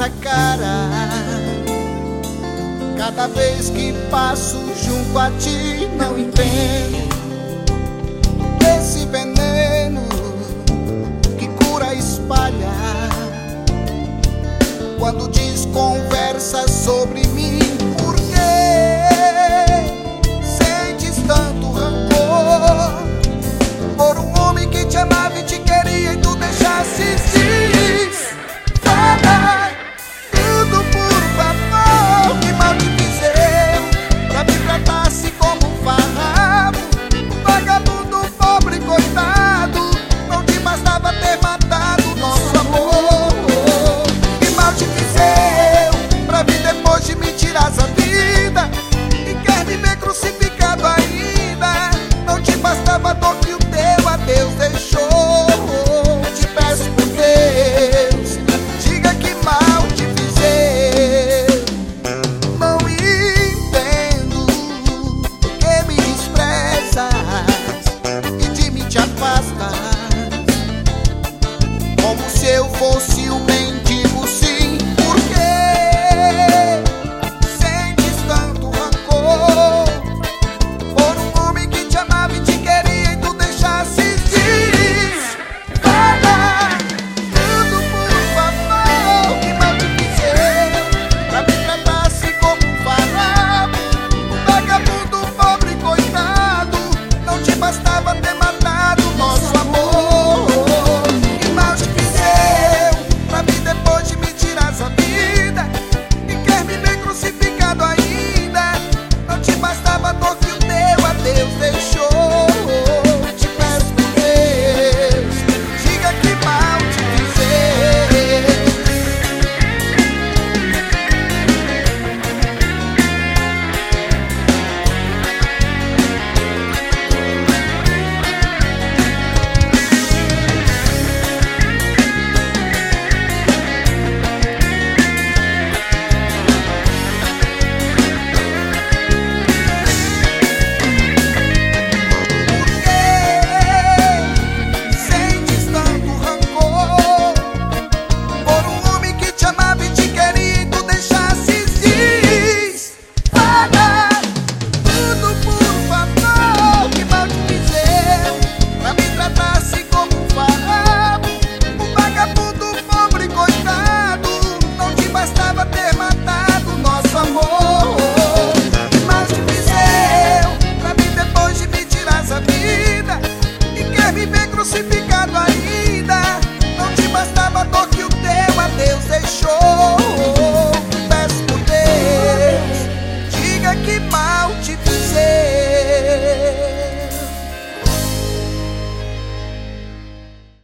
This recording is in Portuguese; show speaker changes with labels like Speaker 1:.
Speaker 1: nossa cara. Cada vez que passo junto a ti, não entendo esse veneno que cura espalha. Quando diz conversa sobre mim, por que sentes tanto rancor por um homem que te amava e te queria e tu deixasses ir? Fala tudo, por favor, que mal te fiz eu pra me tratasse como um farrapo, um vagabundo, pobre, coitado. Não te bastava ter matado nosso amor. Que mal te fiz eu pra vir depois de me tirar a vida e quer me ver crucificado ainda? Não te bastava a dor que o teu adeus deixou. Te peço por Deus, diga que mal te fiz eu. Não entendo por que me desprezas e de mim te afastas, como se eu fosse um mendigo, sim. Por que sentes tanto rancor por um homem que te amava e te queria e tu deixasses ir? Fala tudo, por favor, que mal te fiz eu pra me tratasse como um farrapo, um vagabundo, pobre, coitado. Não te bastava ter matado nosso amor. Que mal te fiz eu pra mim depois de me tirar a vida e quer me ver crucificado ainda? Não te bastava a dor que o teu adeus deixou. Te peço por Deus, diga que mal te fiz eu. Sentes tanto rancor por um homem que te amava e te queria e tu deixasses ir? Fala tudo, por favor, que mal te fiz eu pra me tratasse como um farrapo, um vagabundo, pobre, coitado. Não te bastava ter matado nosso amor. Que mal te fiz eu pra mim depois de me tirar a vida e quer me ver crucificado ainda? Não te bastava a dor que o teu adeus deixou.